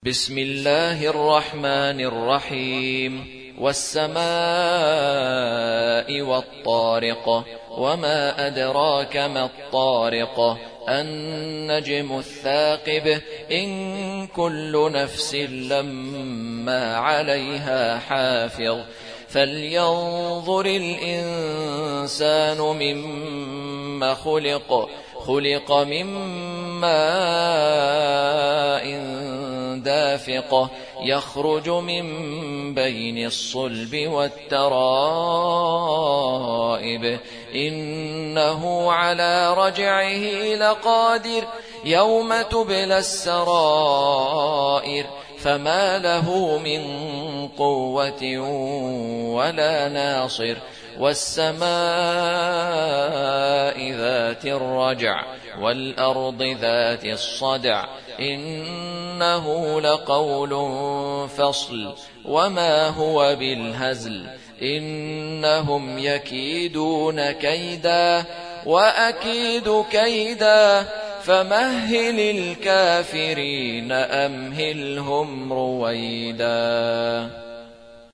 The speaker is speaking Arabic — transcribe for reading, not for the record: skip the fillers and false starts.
بسم الله الرحمن الرحيم والسماء والطارق وما أدراك ما الطارق النجم الثاقب إن كل نفس لما عليها حافظ فلينظر الإنسان مما خلق من ماء دافق يخرج من بين الصلب والترائب إنه على رجعه لقادر يوم تبلى السرائر فما له من قوة ولا ناصر والسماء ذات الرجع والأرض ذات الصدع إنه لقول فصل وما هو بالهزل إنهم يكيدون كيدا وأكيد كيدا فمهل الكافرين أمهلهم رويدا.